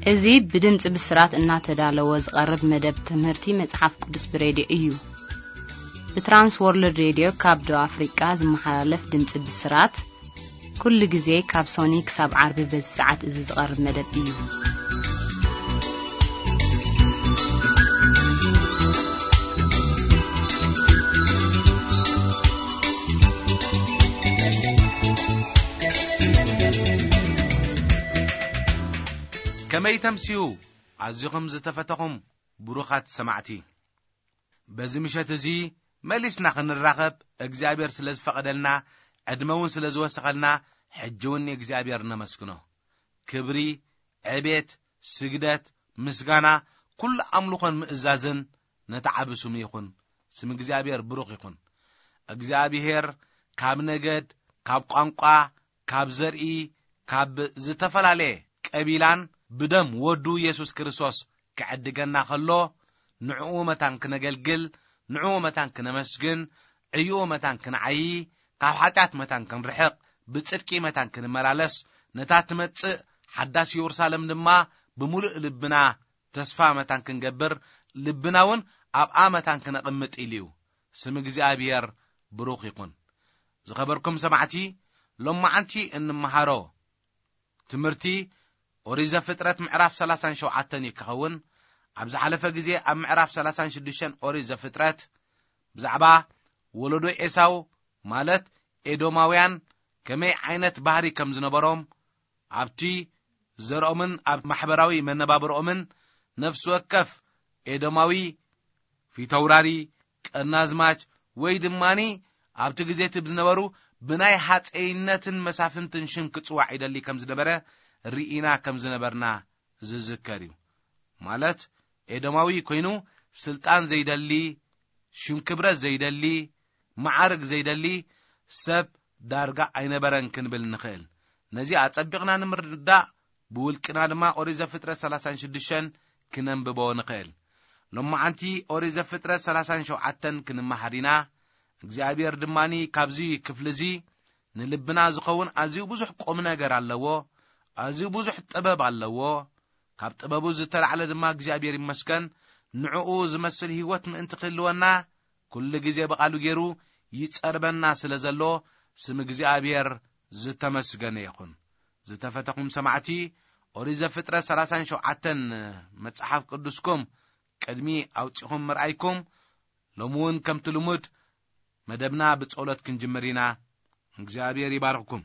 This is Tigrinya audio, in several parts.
እዚህ بدمጽ بسرات እናተዳለወ ዝቀርብ መደብ ትምህርቲ መጽሐፍ ቅዱስ በሬዲዮ እዩ በትራንስ ወርልድ ሬዲዮ ካብዶ አፍሪካ ዝመሓላለፍ ድምጽ بسرات ኩሉ ጊዜ ካብ ሶኒክ ሳብ ዓርብ በሰዓት እዚ ዝቀርብ መደብ እዩ كمي تمسيو عزيكم زتفتكم بروخات سمعتي بزمشت زي مليسنا خنرغب اغزابير سلاز فقدلنا ادمون سلاز وسخلنا حجوني اغزابير نمسكنو كبري عبيت سجدت مسغانا كل املخن مئزازن نتعبسو ميخون سم اغزابير بروخ يكون اغزابير كاب نجد كاب قانقا كاب زرئي كاب زتفلالي قبيلان بدم ودو يسوع كريستوس كعدغنا خلو نعو متان كنغلغل نعو متان كنمسجن عيو متان كنعي كاب حطات متان كنرحق بصدقي متان كنملالس نتات مص حداس يورسالم دما بملء لبنا تسفا متان كنغبر لبناون اب امتان كنقمط اليو سم እግዚአብሔር ብሩኽ ይኩን ዝኸበርኩም ሰማዕቲ ሎማዓንቲ እንመሃሮ ትምርቲ ኦሪት ዘፍጥረት ምዕራፍ 37 ይከውን ኣብዚ ሓለፈ ግዜ ኣብ ምዕራፍ 36 ኦሪት ዘፍጥረት ብዛዕባ ወለዶ ኤሳው ማለት ኤዶማውያን ከመይ ዓይነት ባህሪ ከም ዝነበሮም ኣብቲ ዘርኦምን ኣብ ማሕበራዊ መነባብሮምን ነፍስ ወከፍ ኤዶማዊ ፊተውራሪ ቀናዝማች ወይ ድማኒ ኣብቲ ግዜ ትብዝነበሩ ብናይ ሓፀይነትን መሳፍንትን ሽም ክጽዋዕ ይደሊ ከም ዝነበረ ሪኢና ከም ዝነበርና ዝዝከርዩ ማለት ኤዶማዊ ኮይኑ ስልጣን ዘይደሊ ሽም ክብረት ዘይደሊ ማዕርግ ዘይደሊ ሰብ ዳርጋ ኣይነበረን ክንብል ንኽእል ነዚ ኣጸቢቕና ንምርዳእ ብውልቅና ድማ ኦሪት ዘፍጥረት 36 ክነንብቦ ንኽእል ሎማዓንቲ ኦሪት ዘፍጥረት 37 ክንመሃሪና እግዚአብሔር ድማኒ ካብዚ ክፍልዚ ንልብና ዝኸውን ኣዝዩ ብዙሕ ቁም ነገር ኣለዎ ኣዝዩ ብዙሕ ጥበብ ኣለዎ ካብ ጥበቡ ዝተላዕለ ድማ እግዚአብሔር ይመስገን ንዕኡ ዝመስል ህይወት ምእንቲ ክህልወና ኩሉ ግዜ በቃሉ ገይሩ ይጸርበና ስለዘሎ ስም እግዚአብሔር ዝተመስገነ ይኹን ዝተፈተኩም ሰማዕቲ ኦሪት ዘፍጥረት 37 መጽሐፍ ቅዱስኩም ቅድሚ ኣውጽኹም ምርኣይኩም ሎሙን ከም ትልሙድ መደብና ብጸሎት ክንጅምሪና እግዚአብሔር ይባርክኩም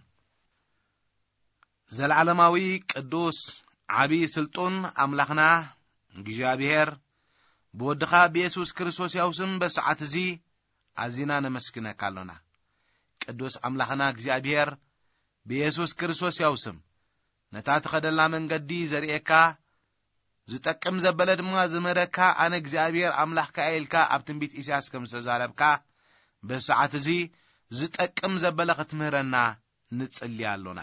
ዘላዓለማዊ ቅዱስ ዓቢ ስልጡን አምላኽና እግዚአብሔር በወድኻ በኢየሱስ ክርስቶስ ያውስም በሰዓት እዚ አዚና ነመስግነካ አለና ቅዱስ አምላኽና እግዚአብሔር በኢየሱስ ክርስቶስ ያውስም ነታት ኸደላ መንገዲ ዘርኤካ ዝጠቅም ዘበለ ድማ ዝመረካ አነ እግዚአብሔር አምላኽካ አይልካ ኣብ ትንቢት ኢሳይያስ ከም ዝተዛረብካ በሰዓት እዚ ዝጠቅም ዘበለ ክትምህረና ንጽልይ አለና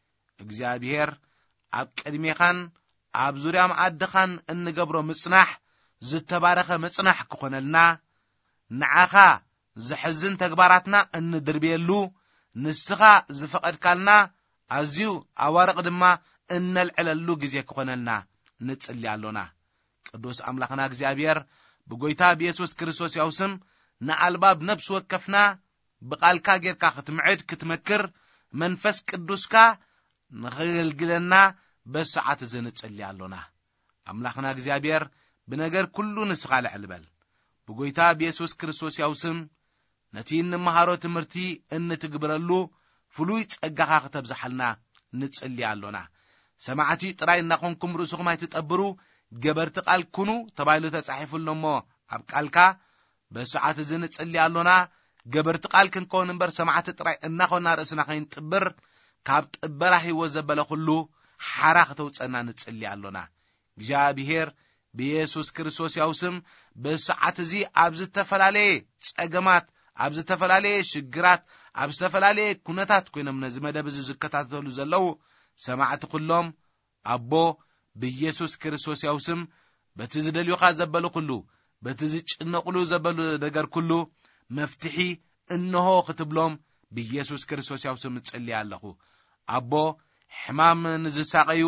እግዚአብሔር ኣብ ቅድሜኻን ኣብ ዙርያ ማዕድኻን እንገብሮ ምጽናሕ ዝተባረኸ ምጽናሕ ክኾነልና ንዓኻ ዝሕዝን ተግባራትና እንድርቤሉ ንስኻ ዝፈቀድካልና ኣዝዩ ኣዋርቕ ድማ እንልዕለሉ ግዜ ክኾነልና ንጽልይ አለና ቅዱስ አምላኽና እግዚአብሔር ብጎይታ በኢየሱስ ክርስቶስ ያውስም ንኣልባብ ነፍስ ወከፍና በቃልካ ጌርካ ክትምዕድ ክትመክር መንፈስ ቅዱስካ ንኽገልግለና በሰዓት እዚ ንጽልይ አለና አምላኽና እግዚአብሔር ብነገር ኩሉ ንስኻ ልዕልበል ብጎይታ በኢየሱስ ክርስቶስ ያውስም ነቲ እንመሃሮ ትምህርቲ እንትግብረሉ ፍሉይ ጸጋኻ ከተብዛሐልና ንጽልይ አለና ሰማዕቲ ጥራይ እናኾንኩም ርእስኹም ኣይትጠብሩ ገበርቲ ቃል ኩኑ ተባይሉ ተጻሒፉልኖሞ ኣብ ቃልካ በሰዓት እዚ ንጽልይ አለና ገበርቲ ቃል ክንኮን እምበር ሰማዕቲ ጥራይ እናኾና ርእስና ኸይንጥብር ካብ ጥበራ ህይወት ዘበለ ኩሉ ሓራ ከተውፀና ንጽልይ አለና እግዚአብሔር በኢየሱስ ክርስቶስ ያውስም በሰዓት እዚ ኣብ ዝተፈላለየ ጸገማት ኣብ ዝተፈላለየ ሽግራት ኣብ ዝተፈላለየ ኩነታት ኮይኖም ነዚ መደብ እዚ ዝከታተሉ ዘለው ሰማዕቲ ኩሎም ኣቦ በኢየሱስ ክርስቶስ ያውስም በቲ ዝደልዩኻ ዘበሉ ኩሉ በቲ ዝጭነቁሉ ዘበሉ ነገር ኩሉ መፍትሒ እንሆ ክትብሎም በኢየሱስ ክርስቶስ ያውስም ንጽልይ ኣለኹ ኣቦ ሕማም ንዝሳቀዩ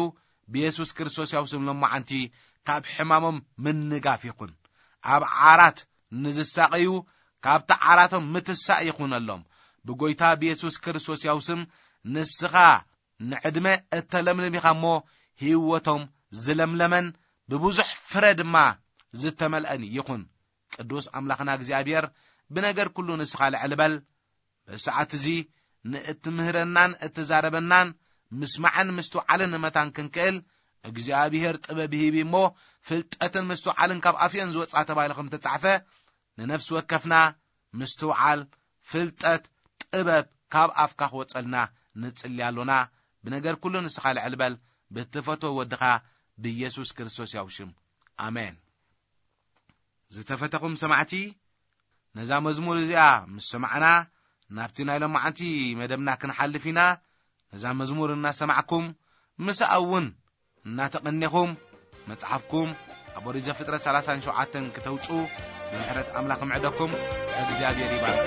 بيسوس كريستوس يوسم لما عنتي كاب حمامهم من نقاف يكون أب عارات نزساقيو كاب تعاراتهم متساق يكون اللهم بقويتا بيسوس كريستوس يوسم نسخا نعدمة التلملم يخمو هيوتهم زلملمن ببوزح فرد ما زتملأني يكون قدوس أملاخنا እግዚአብሔር بنجر كله نسخا لعلبل ساعات زي نتمهرنان اتزاربنان مسمعن مستوعلن متان كنكل እግዚአብሔር ጥበብ ሂቢሞ ፍልጠትን مستوعلن ካብ አፍየን ዝወጻ ተባይለኩም ተጻፈ ለነፍስ ወከፍና مستوعل ፍልጠት ጥበብ ካብ አፍካ ወጸልና ንጽልያሎና بنجر كله نسخا لعلبل بتفتو ودخا بيسوس كريستوس يوشم آمين زتفتكم سمعتي نزا مزمور زيا مش سمعنا نابتنا لما عنتي مدمنا كنحلفينا نزا مزمور الناس سمعكم مساون ناتقنيكم مصحفكم ابو ريزه فطره 30 شعاتن كتوچو بمحرت املاكم عدكم እግዚአብሔር ይባርክ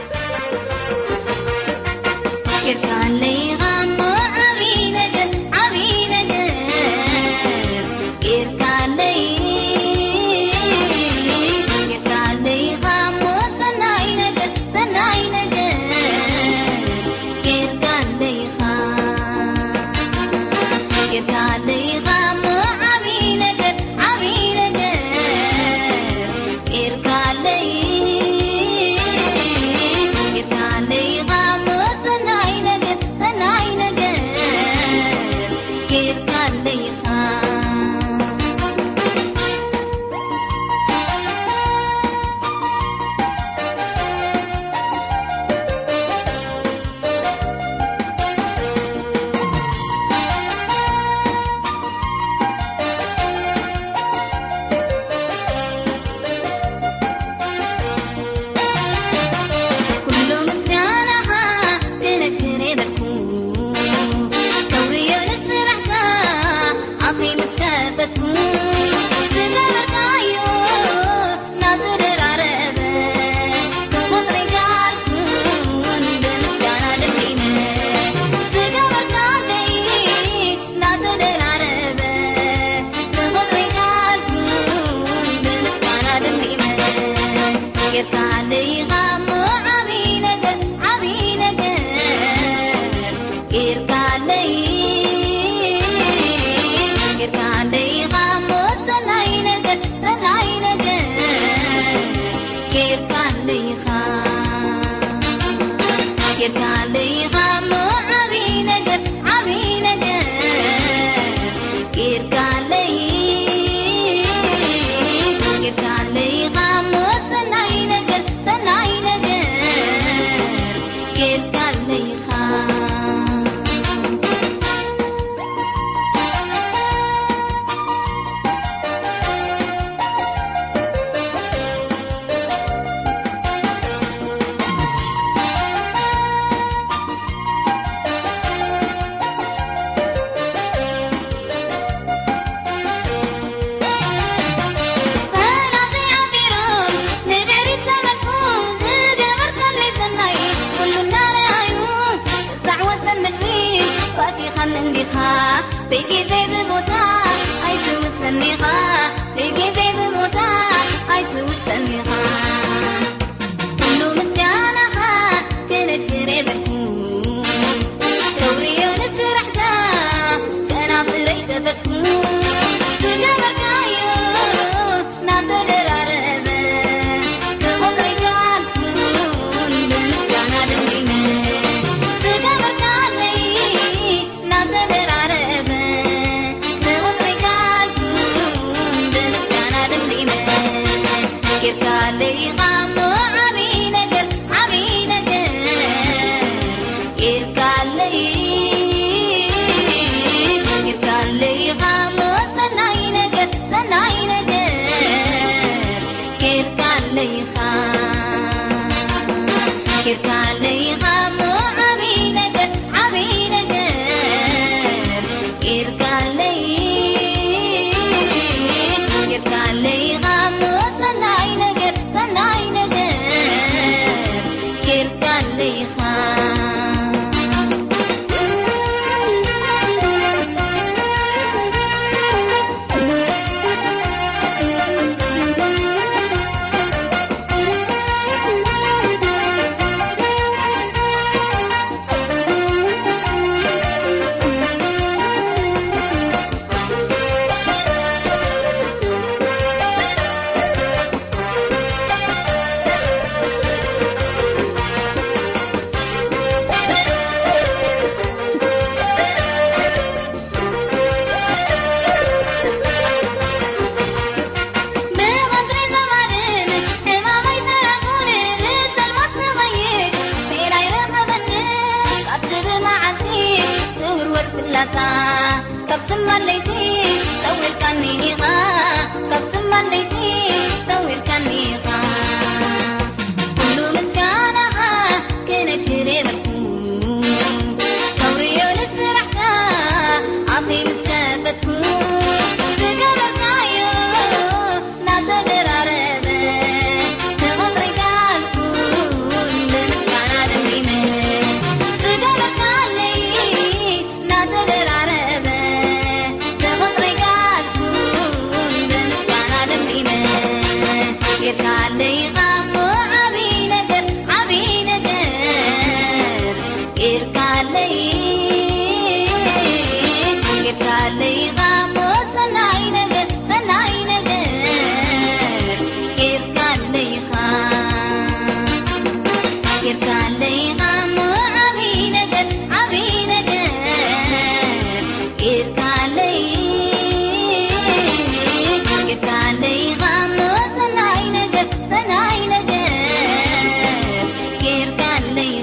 كان لي غم عبينا ورسلتا كبسم الليتي سوير كنيغا كبسم الليتي سوير كنيغا كل مسكانا كنك ريبكم كوريو نسرحتا عفي مستفتكم سجلتايو ناتدر عربة تغطري كالكم بمسكانا دميمة سجلتايو ناتدر عربة تغطري كالكم بمسكانا دميمة يركالي غامو عبي نقر يركالي غامو سناي نقر يركالي غامو عبي نقر يركالي غامو سناي نقر يركالي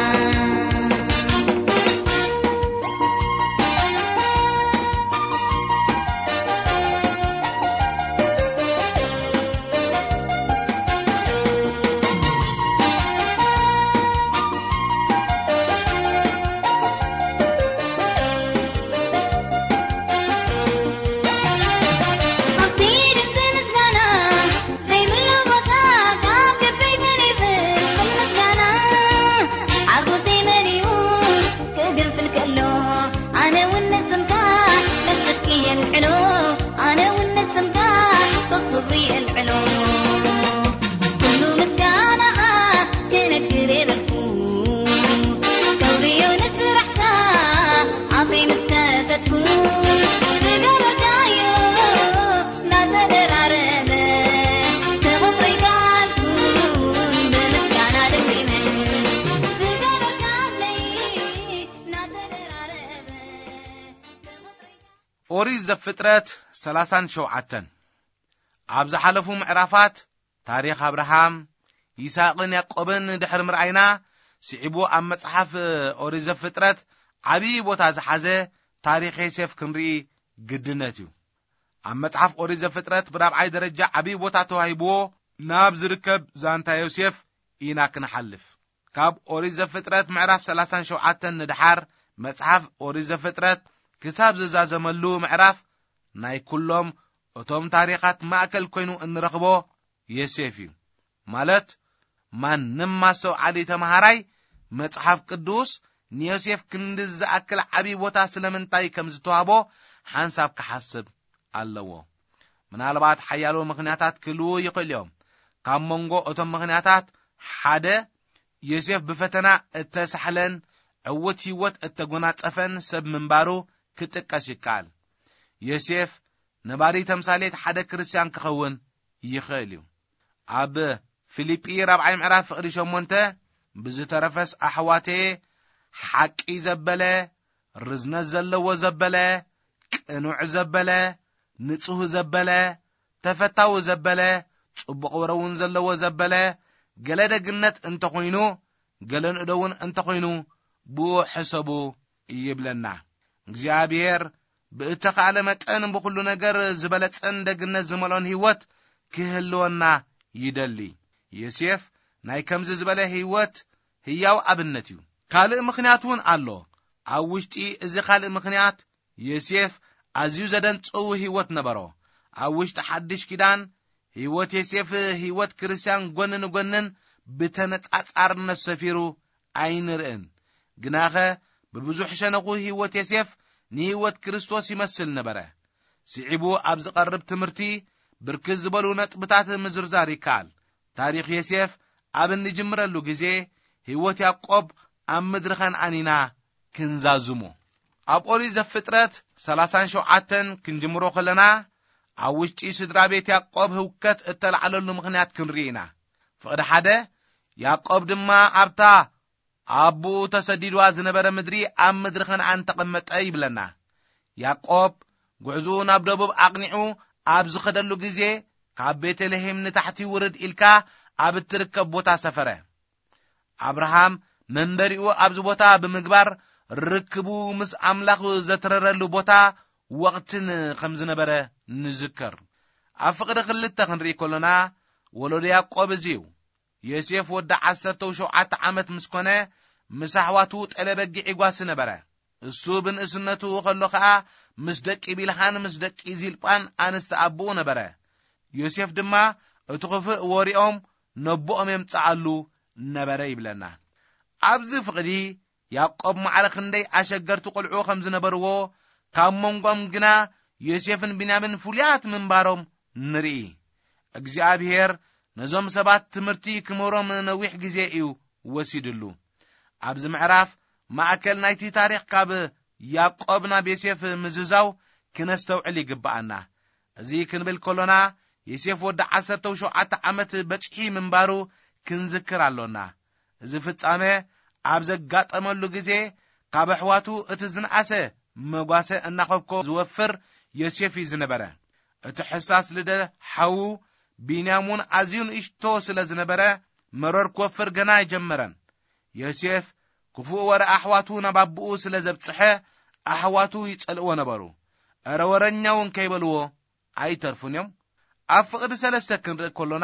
ኦሪት ዘፍጥረት 37 ኣብዚ ሓለፉ ምዕራፋት ታሪኽ አብርሃም ይስሐቅን ያዕቆብን ድሕር ምርአይና ስዒቡ ኣብ መጽሓፍ ኦሪት ዘፍጥረት ዓብይ ቦታ ዝሓዘ ታሪኽ ዮሴፍ ክንርኢ ግድነት እዩ። ኣብ መጽሓፍ ኦሪት ዘፍጥረት ብራብዓይ ደረጃ ዓብይ ቦታ ተዋሂብዎ ናብ ዝርከብ ዛንታ ዮሴፍ ኢና ክንሓልፍ። ካብ ኦሪት ዘፍጥረት ምዕራፍ 37 ንድሓር መጽሓፍ ኦሪት ዘፍጥረት ክሳብ ዝዛዘመሉ ምዕራፍ ናይ ኩሎም እቶም ታሪኻት ማእከል ኮይኑ እንረኽቦ ዮሴፍ እዩ። ማለት ማንም ማሰው ዓሊ ተማሃራይ መጽሓፍ ቅዱስ ንዮሴፍ ክንድዝ ዝኣክል ዓብይ ቦታ ስለምንታይ ከም ዝተዋህቦ ሓንሳብ ክሓስብ ኣለዎ። ምናልባት ሓያሎ ምኽንያታት ክህልው ይኽእሉ እዮም። ካብ መንጎ እቶም ምኽንያታት ሓደ ዮሴፍ ብፈተና እተሳሕለን ዕውት ህይወት እተጎናጸፈን ሰብ ምንባሩ ክጥቀስ ይከኣል። ዮሴፍ ነባሪ ተምሳሌት ሓደ ክርስቲያን ክኸውን ይኽእል እዩ። ኣብ ፊልጵ 4 ምዕራፍ ፍቕዲ 8 ብዝተረፈስ ኣሕዋቴ ሓቂ ዘበለ ርዝነት ዘለዎ ዘበለ ቅኑዕ ዘበለ ንጹህ ዘበለ ተፈታዊ ዘበለ ጽቡቕ ወረውን ዘለዎ ዘበለ ገለ ደግነት እንተኾይኑ ገለ ንእደውን እንተኾይኑ ብሕሰቡ ይብለና። እግዚአብሔር ብእተኻለ መጠን ብኩሉ ነገር ዝበለጸን ደግነት ዝመሎን ህይወት ክህልወና ይደሊ። ዮሴፍ ናይ ከምዚ ዝበለ ህይወት ህያው ኣብነት እዩ። ካልእ ምኽንያቱን ኣሎ። ኣብ ውሽጢ እዚ ካልእ ምኽንያት ዮሴፍ ኣዝዩ ዘደንጽው ህይወት ነበሮ። ኣብ ውሽጢ ሓድሽ ኪዳን ህይወት ዮሴፍ ህይወት ክርስቲያን ጎን ንጎንን ብተነጻጻርነት ሰፊሩ ኣይንርእን። ግናኸ ብብዙሕ ሸነኹ ህይወት ዮሴፍ ንህይወት ክርስቶስ ይመስል ነበረ። ስዒቡ ኣብ ዝቐርብ ትምህርቲ ብርክት ዝበሉ ነጥብታት ምዝርዛር ይከኣል። ታሪኽ ዮሴፍ ኣብ እንጅምረሉ ጊዜ ህይወት ያዕቆብ ኣብ ምድሪ ከነዓኒና ክንዛዝሞ። ኣብ ኦሪት ዘፍጥረት 37 ክንጅምሮ ከለና ኣብ ውሽጢ ስድራ ቤት ያዕቆብ ህውከት እተላዕለሉ ምኽንያት ክንርኢና። ፍቕዲ 1 ያዕቆብ ድማ ኣብታ ኣቡ ተሰዲድዋ ዝነበረ ምድሪ ኣብ ምድሪ ከነዓን ተቐመጠ ይብለና። ያዕቆብ ጉዕዙ ናብ ደቡብ ኣቕኒዑ ኣብ ዝኸደሉ ጊዜ ካብ ቤተልሔም ንታሕቲ ውርድ ኢልካ ኣብ እትርከብ ቦታ ሰፈረ። አብርሃም መንበሪኡ ኣብዚ ቦታ ብምግባር ርክቡ ምስ ኣምላኽ ዘተረረሉ ቦታ ወቅትን ከም ዝነበረ ንዝከር ኣብ ፍቅዲ ክልተ ክንርኢ ከለና ወለዶ ያዕቆብ እዚዩ ዮሴፍ ወዲ 17 ዓመት ምስ ኮነ ምስ ኣሕዋቱ ጠለበጊዕ ይጓስ ነበረ እሱ ብንእስነቱ ከሎ ከዓ ምስ ደቂ ቢልሃን ምስ ደቂ ዚልጳን ኣንስተ ኣቡኡ ነበረ ዮሴፍ ድማ እቲ ክፉእ ወሪኦም ነቦኦም የምጻኣሉ ነበረ ይብለና ኣብዚ ፍቅዲ ያዕቆብ ማዕረኽ እንደይ ኣሸገርቲ ቆልዑ ከም ዝነበርዎ ካብ መንጎም ግና ዮሴፍን ቢንያምን ፍሉያት ምንባሮም ንርኢ እግዚአብሔር ነዞም ሰባት ትምህርቲ ክምሮም ነዊሕ ግዜ እዩ ወሲድሉ ኣብዚ ምዕራፍ ማእከል ናይቲ ታሪኽ ካብ ያዕቆብ ናብ ዮሴፍ ምዝዛው ክነስተውዕል ይግባአና እዚ ክንብል ከሎና ዮሴፍ ወዲ 17 ዓመት በጽሒ ምንባሩ ክንዝክር ኣሎና እዚ ፍጻሜ ኣብ ዘጋጠመሉ ግዜ ካብ ኣሕዋቱ እቲ ዝንኣሰ መጓሰ እናኸብኮ ዝወፍር ዮሴፍ ዝነበረ እቲ ሕሳስ ልደ ሓው ቢንያሙን ኣዝዩን እሽቶ ስለ ዝነበረ መረር ክወፍር ገና ይጀመረን ዮሴፍ ክፉእ ወረ ኣሕዋቱ ናብ ኣቡኡ ስለ ዘብጽሐ ኣሕዋቱ ይጸልእዎ ነበሩ ኣረ ወረኛውን ከይበልዎ ኣይተርፉን እዮም ኣብ ፍቅዲ 3 ክንርኢ ከሎና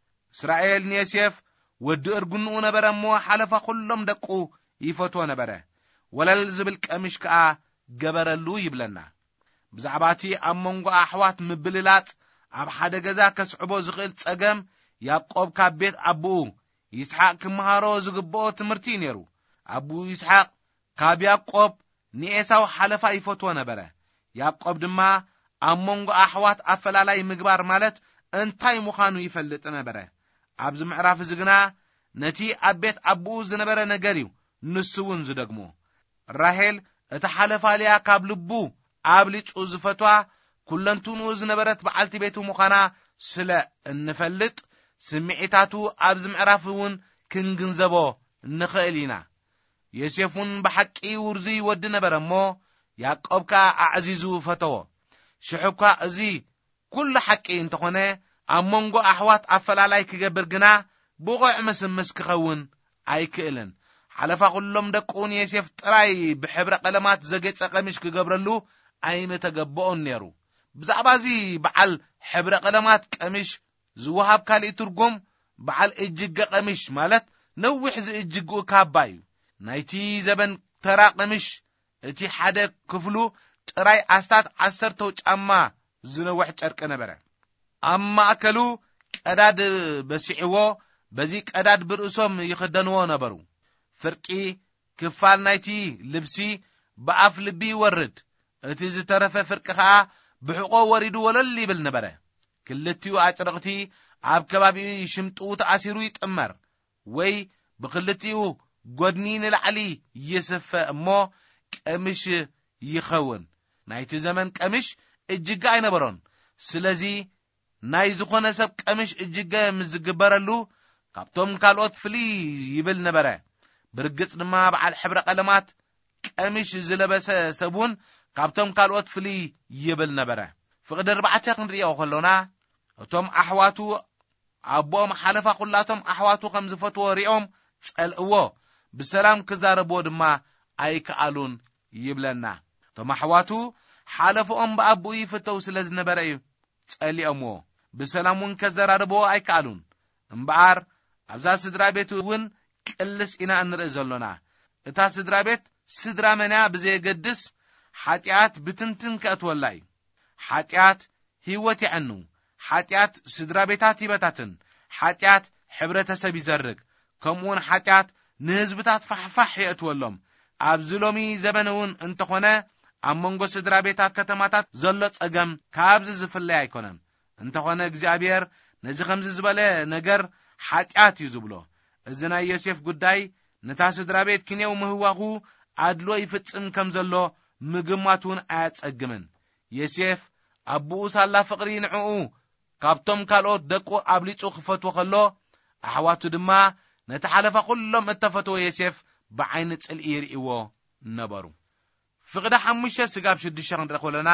እስራኤል ንዮሴፍ ወዲ እርግንኡ ነበረ እሞ ሓለፋ ኩሎም ደቁ ይፈትዎ ነበረ ወለል ዝብል ቀሚሽ ከዓ ገበረሉ ይብለና ብዛዕባቲ ኣብ መንጎ ኣሕዋት ምብልላጥ ኣብ ሓደ ገዛ ከስዕቦ ዝኽእል ጸገም ያዕቆብ ካብ ቤት ኣቡኡ ይስሐቅ ክመሃሮ ዝግብኦ ትምህርቲ ነይሩ ኣቡ ይስሐቅ ካብ ያዕቆብ ንኤሳው ሓለፋ ይፈትዎ ነበረ ያዕቆብ ድማ ኣብ መንጎ ኣሕዋት ኣፈላላይ ምግባር ማለት እንታይ ምዃኑ ይፈልጥ ነበረ ኣብዚ ምዕራፍ እዚ ግና ነቲ ኣብ ቤት ኣቡኡ ዝነበረ ነገር እዩ ንሱውን ዝደግሞ ራሄል እቲ ሓለፋ ልያ ካብ ልቡ ኣብ ሊጹ ዝፈትዋ ኩለንቱኑ ዝነበረት በዓልቲ ቤቱ ምዃና ስለ እንፈልጥ ስምዒታቱ ኣብዚ ምዕራፍ እውን ክንግንዘቦ ንኽእል ኢና ዮሴፍን ብሓቂ ውርዚ ወዲ ነበረ እሞ ያዕቆብካ ኣዕዚዙ ፈተዎ ሽሑካ እዚ ኩሉ ሓቂ እንተኾነ ኣብ መንጎ ኣሕዋት ኣፈላላይ ክገብር ግና ብቑዕ መስምስ ክኸውን ኣይክእልን ሓለፋ ኩሎም ደቁን ዮሴፍ ጥራይ ብሕብረ ቀለማት ዘጌጸ ቀሚሽ ክገብረሉ ኣይምተገበኦን ነይሩ ብዛዕባ እዚ በዓል ሕብረ ቀለማት ቀሚሽ ዝወሃብ ካልእ ትርጉም በዓል እጅገ ቀሚሽ ማለት ነዊሕ ዝእጅግኡ ካባ እዩ ናይቲ ዘበን ተራ ቀሚሽ እቲ ሓደ ክፍሉ ጥራይ ኣስታት 10 ጫማ ዝነውሕ ጨርቂ ነበረ ኣብ ማእከሉ ቀዳድ በሲዕዎ በዚ ቀዳድ ብርእሶም ይኽደንዎ ነበሩ ፍርቂ ክፋል ናይቲ ልብሲ ብኣፍ ልቢ ይወርድ እቲ ዝተረፈ ፍርቂ ከዓ ብሕቆ ወሪዱ ወለል ይብል ነበረ ክልቲኡ ኣጭርቕቲ ኣብ ከባቢኡ ሽምጡ ተኣሲሩ ይጥመር ወይ ብክልቲኡ ጎድኒ ንላዕሊ ይስፈ እሞ ቀሚሽ ይኸውን ናይቲ ዘመን ቀሚሽ እጅጋ ኣይነበሮን ስለዚ ናይ ዝኾነ ሰብ ቀሚሽ እጅጋ ምዝግበረሉ ካብቶም ካልኦት ፍሊ ይብል ነበረ ብርግጽ ድማ በዓል ሕብረ ቀለማት ቀሚሽ ዝለበሰ ሰቡን ካብቶም ካልኦት ፍሊ ይብል ነበረ ፍቅዲ 4 ክንሪኦ ከሎና እቶም ኣሕዋቱ ኣቦም ሓለፋ ኩላቶም ኣሕዋቱ ከም ዝፈትዎ ሪኦም ጸልእዎ ብሰላም ክዛረብዎ ድማ ኣይከኣሉን ይብለና እቶም ኣሕዋቱ ሓለፎኦም ብኣቡኡ ይፍተው ስለ ዝነበረ እዩ ጸሊኦምዎ ብሰላሙን ከዘራርብዎ ኣይከኣሉን እምበኣር ኣብዛ ስድራ ቤት እውን ቅልስ ኢና እንርኢ ዘሎና እታ ስድራ ቤት ስድራ መና ብዘይገድስ ሓጢአት ብትንትን ከእትወላ እዩ ሓጢአት ህይወት ይዕኑ ሓጢአት ስድራ ቤታት ይበታትን ሓጢአት ሕብረተሰብ ይዘርግ ከምኡውን ሓጢአት ንህዝብታት ፋሕፋሕ የእትወሎም ኣብዚ ሎሚ ዘበን እውን እንተኾነ ኣብ መንጎ ስድራ ቤታት ከተማታት ዘሎ ጸገም ካብዚ ዝፍለይ ኣይኮነን እንተኾነ እግዚአብሔር ነዚ ከምዚ ዝበለ ነገር ሓጢአት እዩ ዝብሎ እዚ ናይ ዮሴፍ ጉዳይ ነታ ስድራ ቤት ክንየው ምህዋኹ ኣድሎ ይፍጽም ከም ዘሎ ምግማቱን ኣያጸግምን ዮሴፍ ኣቡኡ ሳላ ፍቅሪ ንዕኡ ካብቶም ካልኦት ደቁ ኣብሊጹ ክፈትዎ ከሎ ኣሕዋቱ ድማ ነቲ ሓለፋ ኩሎም እተፈትዎ ዮሴፍ ብዓይኒ ጽልኢ ይርእይዎ ነበሩ ፍቅዲ 5 ስጋብ 6 ክንረኽበለና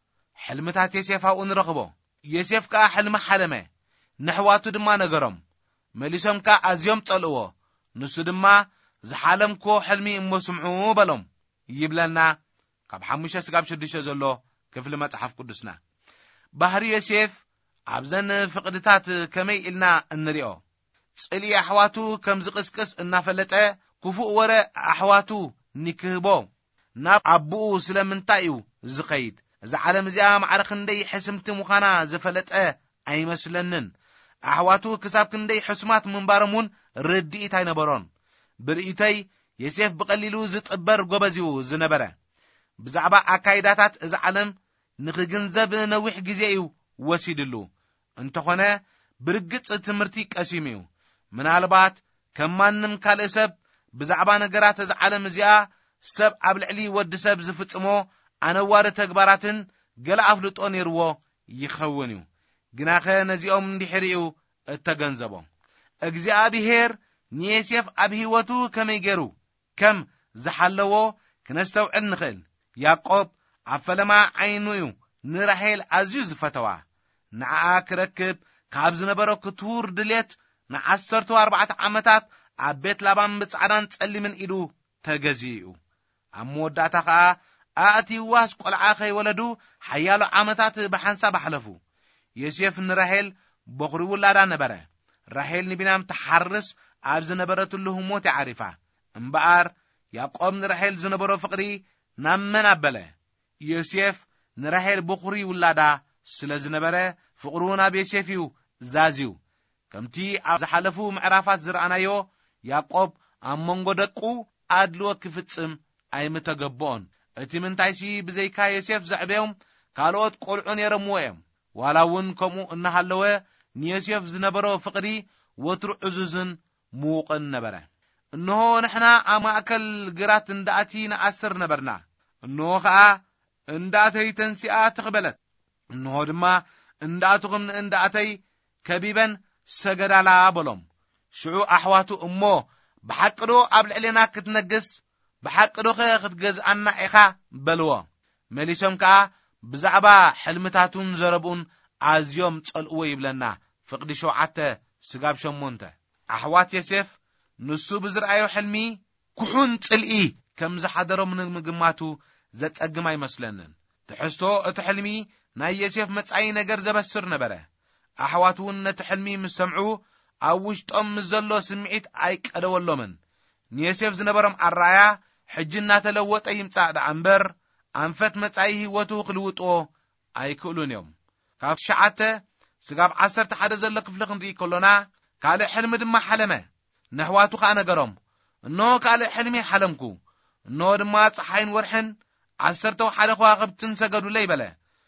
ሕልምታት ዮሴፍ ኣብኡ ንረኽቦ ዮሴፍ ከዓ ሕልሚ ሓለመ ንሕዋቱ ድማ ነገሮም መሊሶም ከዓ ኣዝዮም ጸልእዎ ንሱ ድማ ዝሓለምኮ ሕልሚ እሞ ስምዑ በሎም يبلنا كاب 5 سقاب 6 زلو كفل مصحف قدسنا ባህሪ ዮሴፍ ኣብዘን ፍቅድታት ከመይ ኢልና እንሪኦ ጽልይ ኣሕዋቱ ከም ዝቅስቅስ እናፈለጠ ክፉእ ወረ ኣሕዋቱ ንክህቦ ናብ ኣቡኡ ስለምንታይ እዩ ዝኸይድ እዚ ዓለም እዚኣ ማዕረ ክንደይ ሕስምቲ ምዃና ዝፈለጠ ኣይመስለንን ኣሕዋቱ ክሳብ ክንደይ ሕስማት ምንባሮምን ርድኢት ኣይነበሮን ብርኢተይ ዮሴፍ ብቀሊሉ ዝጥበር ጎበዚኡ ዝነበረ ብዛዕባ ኣካይዳታት እዚ ዓለም ንኽግንዘብ ነዊሕ ግዜ እዩ ወሲድሉ እንተኾነ ብርግጽ ትምህርቲ ቀሲሙ እዩ ምናልባት ከማንም ካልእ ሰብ ብዛዕባ ነገራት እዚ ዓለም እዚኣ ሰብ ኣብ ልዕሊ ወዲ ሰብ ዝፍጽሞ ኣነዋሪ ተግባራትን ገለ ኣፍልጦ ነይርዎ ይኸውን እዩ ግናኸ ነዚኦም እንዲሕሪኡ እተገንዘቦም እግዚአብሔር ንዮሴፍ ኣብ ህይወቱ ከመይ ገይሩ ከም ዝሓለዎ ክነስተውዕል ንኽእል ያዕቆብ ኣብ ፈለማ ዓይኑ እዩ ንራሔል ኣዝዩ ዝፈተዋ ንዓኣ ክረክብ ካብ ዝነበሮ ክቱር ድሌት ን14 ዓመታት ኣብ ቤት ላባን ብጻዕዳን ጸሊምን ኢሉ ተገዚኡ ኣብ መወዳእታ ከዓ ኣእቲዋስ ቆልዓ ከይወለዱ ሓያሎ ዓመታት ብሓንሳብ ኣሕለፉ ዮሴፍ ንራሔል በኹሪ ውላዳ ነበረ ራሔል ንቢናም ተሓርስ ኣብ ዝነበረትሉ ህሞት ይዓሪፋ እምበኣር ያዕቆብ ንራሔል ዝነበሮ ፍቕሪ ናብ መን ኣበለ ዮሴፍ ንራሔል በኹሪ ውላዳ ስለ ዝነበረ ፍቕሩ ናብ ዮሴፍ እዩ ዛዝዩ ከምቲ ኣብ ዝሓለፉ ምዕራፋት ዝረኣናዮ ያዕቆብ ኣብ መንጎ ደቁ ኣድልዎ ክፍጽም ኣይምተገቦን እቲ ምንታይሲ ብዘይካ ዮሴፍ ዘዕብዮም ካልኦት ቆልዑ ነይሮምዎ እዮም ዋላ እውን ከምኡ እናሃለወ ንዮሴፍ ዝነበሮ ፍቕሪ ወትሩ ዕዙዝን ምውቕን ነበረ እንሆ ንሕና ኣብ ማእከል ግራት እንዳእቲ ንኣስር ነበርና እንሆ ከዓ እንዳእተይ ተንሲኣ ትኽበለት እንሆ ድማ እንዳእቱኹም ንእንዳእተይ ከቢበን ሰገዳላ በሎም ሽዑ ኣሕዋቱ እሞ ብሓቅዶ ኣብ ልዕልና ክትነግስ ብሓቅዶ ክትገዝኣና ኢኻ በልዎ መሊሶም ከዓ ብዛዕባ ሕልምታቱን ዘረቡን ኣዝዮም ጸልእዎ ይብለና ፍቅዲ 7 ስጋብ 8 ኣሕዋት ዮሴፍ ንሱ ብዝረአዮ ሕልሚ ኩሑን ጽልኢ ከም ዝሓደሮም ንምግማቱ ዘጸግም ኣይመስለንን ትሕዝቶ እቲ ሕልሚ ናይ ዮሴፍ መጻኢ ነገር ዘበስር ነበረ ኣሕዋቱ እውን ነቲ ሕልሚ ምስ ሰምዑ ኣብ ውሽጦም ዘሎ ስምዒት ኣይቀደወሎምን ንዮሴፍ ዝነበሮም ኣራያ ሕጂ እናተለወጠ ይምጻእ ዳ እምበር ኣንፈት መጻኢ ህይወቱ ክልውጥዎ ኣይክእሉን እዮም ካብ 9 ስጋብ 11 ዘሎ ክፍሊ ክንርኢ ከሎና ካልእ ሕልሚ ድማ ሓለመ ነሕዋቱ ከዓ ነገሮም እንሆ ካልእ ሕልሚ ሓለምኩ እንሆ ድማ ፀሓይን ወርሕን 11 ከዋኽብትን ሰገዱለይ በለ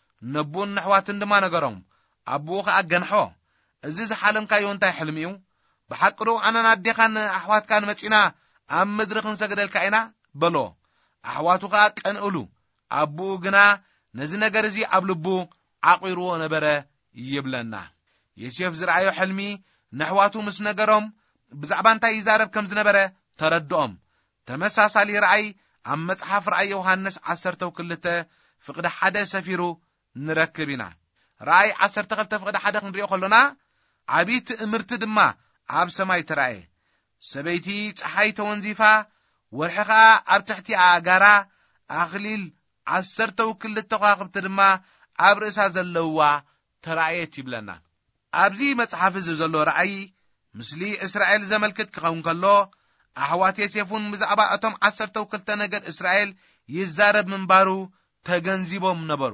ነቡን ነሕዋትን ድማ ነገሮም ኣቡኡ ከዓ ገንሖ እዚ ዝሓለምካዮ እንታይ ሕልሚ እዩ ብሓቅዶ ኣነና ኣዴኻን ኣሕዋትካን መጺና ኣብ ምድሪ ክንሰግደልካ ኢና በሎ ኣሕዋቱ ከዓ ቀንእሉ ኣቡኡ ግና ነዚ ነገር እዚ ኣብ ልቡ ዓቂርዎ ነበረ ይብለና ዮሴፍ ዝረአዮ ሕልሚ ነሕዋቱ ምስ ነገሮም ብዛዕባ እንታይ ይዛረብ ከም ዝነበረ ተረድኦም ተመሳሳሊ ረኣይ ኣብ መጽሓፍ ራእይ ዮሐንስ 12 ፍቅዲ 1 ሰፊሩ ንረክብ ኢና ራእይ 12 ፍቅዲ 1 ክንሪኦ ከሎና ዓቢት እምርቲ ድማ ኣብ ሰማይ ተራእየ ሰበይቲ ፀሓይ ተወንዚፋ ወርሕኻ ኣብ ትሕቲ ኣጋራ ኣኽሊል 12 ከዋኽብቲ ድማ ኣብ ርእሳ ዘለውዋ ተራእየት ይብለና ኣብዚ መጽሓፍ እዚ ዘሎ ራእይ ምስሊ እስራኤል ዘመልክት ክኸውን ከሎ ኣሕዋት ዮሴፍን ብዛዕባ እቶም 12 ነገድ እስራኤል ይዛረብ ምንባሩ ተገንዚቦም ነበሩ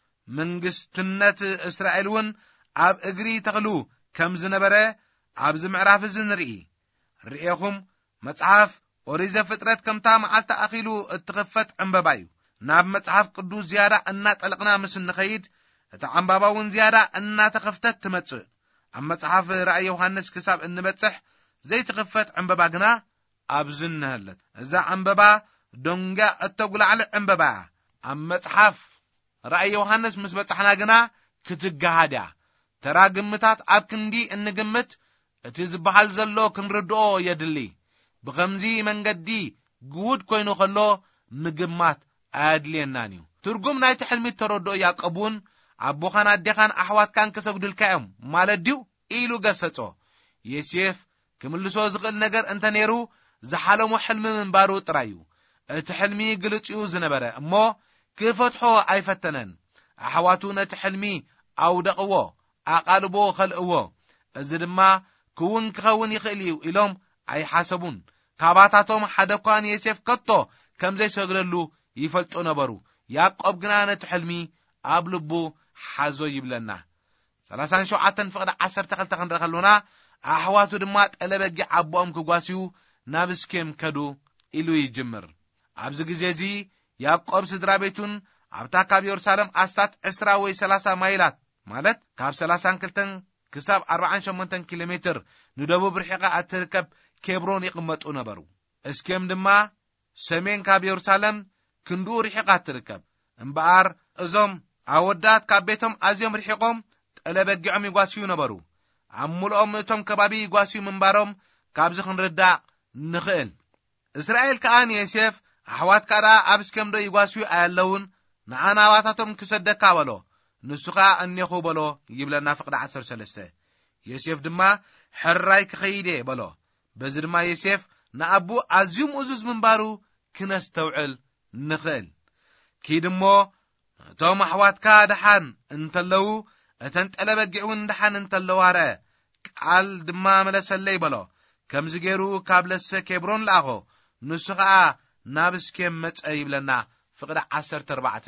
መንግስትነት እስራኤል እውን ኣብ እግሪ ተኽሉ ከም ዝነበረ ኣብዚ ምዕራፍ እዚ ንርኢ ርኢኹም መጽሓፍ ኦሪት ዘፍጥረት ከምታ መዓልታ ኣኺሉ እትኽፈት ዕንበባ እዩ ናብ መጽሓፍ ቅዱስ ዝያዳ እናጠለቕና ምስ ንኸይድ እቲ ዕንበባ እውን ዝያዳ እናተኸፍተት ትመጽእ ኣብ መጽሓፍ ራእይ ዮሐንስ ክሳብ እንበጽሕ ዘይትኽፈት ዕንበባ ግና ኣብዚ ንህለት እዛ ዕንበባ ዶንጋ እተጉላዕሊ ዕንበባ ኣብ መጽሓፍ ራእይ ዮሐንስ ምስ በጽሕና ግና ክትጋሃድያ ተራግምታት ኣብ ክንዲ እንግምት እቲ ዝበሃል ዘሎ ክንርድኦ የድሊ ብኸምዚ መንገዲ ግውድ ኮይኑ ከሎ ምግማት ኣድልየናን እዩ ትርጉም ናይቲ ሕልሚ ተረድኦ ያዕቆብን ኣቦኻን ኣዴኻን ኣሕዋትካን ክሰግዱልካ እዮም ማለት ድዩ ኢሉ ገሰጾ ዮሴፍ ክምልሶ ዝኽእል ነገር እንተ ነይሩ ዝሓለሙ ሕልሚ ምንባሩ ጥራይ እዩ اتحلمي قلتيو زنبرة امو كفتحو ايفتنن احواتو نتحلمي او دقوو اقالبو خلقوو እዚ ድማ ክውን ክኸውን ይኽእል እዩ ኢሎም ኣይሓሰቡን ካባታቶም ሓደ ኳን ዮሴፍ ከቶ ከም ዘይሰግረሉ ይፈልጡ ነበሩ ያዕቆብ ግና ነቲ ሕልሚ ኣብ ልቡ ሓዞ ይብለና 37 ፍቅደ 12 ክንረኸሉና ኣሕዋቱ ድማ ጠለበጊ ዓቦኦም ክጓሲዩ ናብ ስኬም ከዱ ኢሉ ይጅምር ኣብዚ ግዜ እዚ ያዕቆብ ስድራ ቤቱን ኣብታ ካብ ኢየሩሳሌም ኣስታት 20 ወይ 30 ማይላት ማለት ካብ 32 ክሳብ 48 ኪሎሜትር ንደቡብ ርሒቃ እትርከብ ኬብሮን ይቅመጡ ነበሩ እስኬም ድማ ሰሜን ካብ ኢየሩሳሌም ክንዱ ርሒቃ እትርከብ እምበኣር እዞም ኣወዳት ካብ ቤቶም ኣዝዮም ርሒቆም ጠለበጊዖም ይጓስዩ ነበሩ ኣብ ሙሉኦም እቶም ከባቢ ይጓስዩ ምንባሮም ካብዚ ክንርዳእ ንኽእል እስራኤል ከኣን ዮሴፍ ኣሕዋት ካዳ ኣብ እስኬም ዶ ይጓስዩ ኣያለውን ንዓናባታቶም ክሰደካ በሎ ንሱኻ እንኹ በሎ ይብለና ፍቅደ 13 ዮሴፍ ድማ ሕራይ ክኸይደ በሎ በዚ ድማ ዮሴፍ ንኣቡ ኣዝዩ ምኡዙዝ ምንባሩ ክነስተውዕል ንኽእል ኪድሞ እቶም ኣሕዋትካ ደሓን እንተለው እተን ጠለበጊዑን ደሓን እንተለዋረ ቃል ድማ መለሰለይ በሎ ከምዚ ገይሩ ካብ ለሰ ኬብሮን ለኣኾ ንሱ ከዓ ናብ እስኬም መፀ ይብለና ፍቅደ 14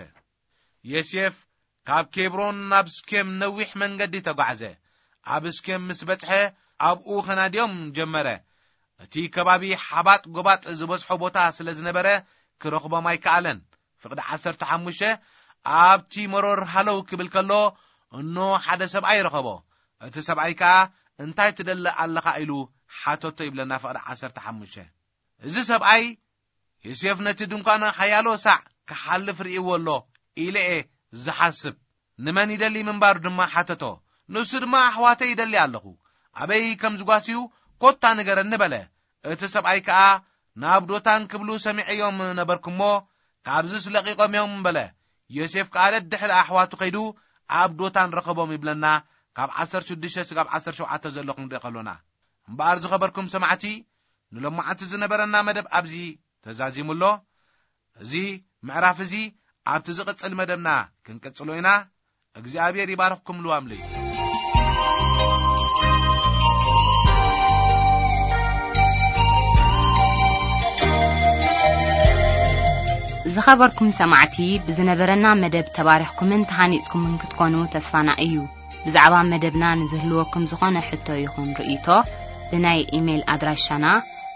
ዮሴፍ ካብ ኬብሮን ናብ እስኬም ነዊሕ መንገዲ ተጓዓዘ ኣብ እስኬም ምስ በጽሐ ኣብኡ ኸናድዮም ጀመረ እቲ ከባቢ ሓባጥ ጎባጥ ዝበዝሖ ቦታ ስለ ዝነበረ ክረኽቦም ኣይከኣለን ፍቅደ 15 ኣብቲ መሮር ሃለው ክብል ከሎ እኖ ሓደ ሰብኣይ ረኸቦ እቲ ሰብኣይ ከዓ እንታይ ትደለ ኣለኻ ኢሉ ሓተቶ ይብለና ፍቅደ 15 እዚ ሰብኣይ ዮሴፍ ነቲ ድንኳኑ ሓያሎ ሳዕ ክሓልፍ ርእይዎ ኣሎ ኢልኤ ዝሓስብ ንመን ይደሊ ምንባሩ ድማ ሓተቶ ንሱ ድማ ኣሕዋተይ ይደሊ ኣለኹ ኣበይ ከም ዝጓስዩ ኮታ ንገረኒ በለ እቲ ሰብኣይ ከዓ ናብ ዶታን ክብሉ ሰሚዕዮም ነበርኩሞ ካብዚ ስለቂቆም እዮም በለ ዮሴፍ ከዓ ድሕሪ ኣሕዋቱ ከይዱ ኣብ ዶታን ረኸቦም ይብለና ካብ 16 ካብ 17 ዘለኹም ደኸሎና እምበኣር ዝኸበርኩም ሰማዕቲ ንሎማዓንቲ ዝነበረና መደብ ኣብዚ ተዛዚሙሎ እዚ ምዕራፍ እዚ ኣብቲ ዝቕጽል መደብና ክንቀጽሎ ኢና እግዚአብሔር ይባርክኩም ልዋምልይ ዝኸበርኩም ሰማዕቲ ብዝነበረና መደብ ተባሪኽኩምን ተሃኒጽኩምን ክትኮኑ ተስፋና እዩ ብዛዕባ መደብና ንዝህልወኩም ዝኾነ ሕቶ ይኹን ርእይቶ ብናይ ኢሜል ኣድራሻና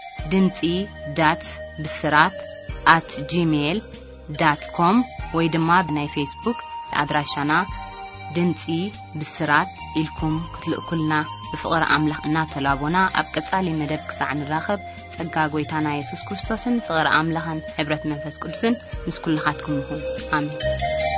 dimci.bisrat@gmail.com ወይ ድማ ብናይ ፌስቡክ ኣድራሻና ድምፂ ብስራት ኢልኩም ክትልእኩልና ብፍቕሪ ኣምላኽ እናተላቦና ኣብ ቀጻሊ መደብ ክሳዕ ንራኸብ ጸጋ ጎይታና ኢየሱስ ክርስቶስን ፍቕሪ ኣምላኽን ሕብረት መንፈስ ቅዱስን ምስ ኩልኻትኩም ይኹን ኣሜን